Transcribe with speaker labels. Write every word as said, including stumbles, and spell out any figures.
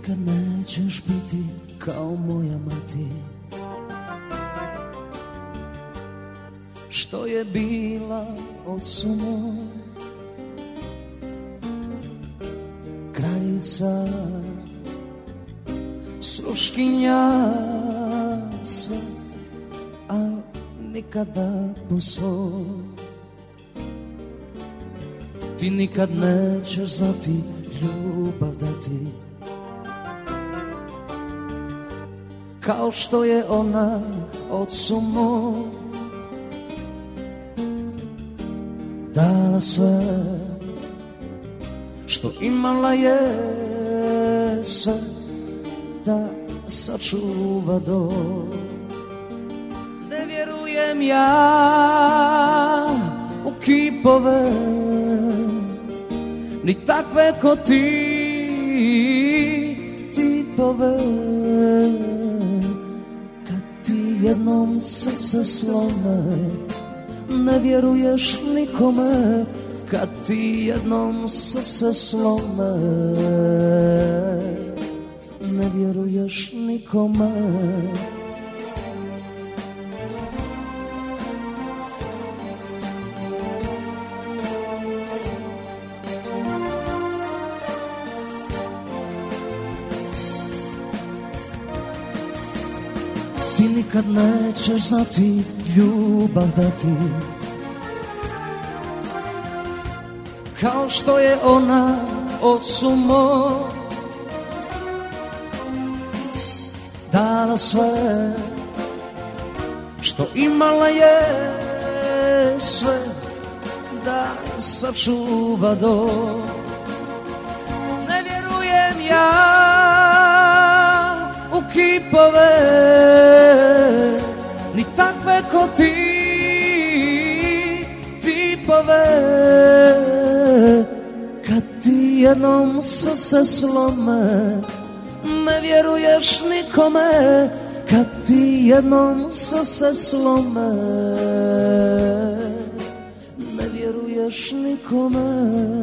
Speaker 1: nikad nećeš biti kao moja mati, što je bila ocu moj, kraljica, sluškinja sve, al nikada po svoj. Ti nikad nećeš znati ljubav dati, kao što je ona ocu moj dala sve, što imala je sve da sačuva dom. Ne vjerujem ja u kipove, ni takve ko ti tipove. Kad ti jednom srce slome, ne vjeruješ nikome. Kad ti jednom srce slome, ne vjeruješ nikome. Ti nikad nećeš znati ljubav dati, kao što je ona ocu moj dala sve, što imala je sve da sačuva dom. Ne vjerujem ja u kipove, ni takve ko ti tipove. Kad ti jednom srce slome, ne vjeruješ nikome. Kad ti jednom srce slome, ne vjeruješ nikome.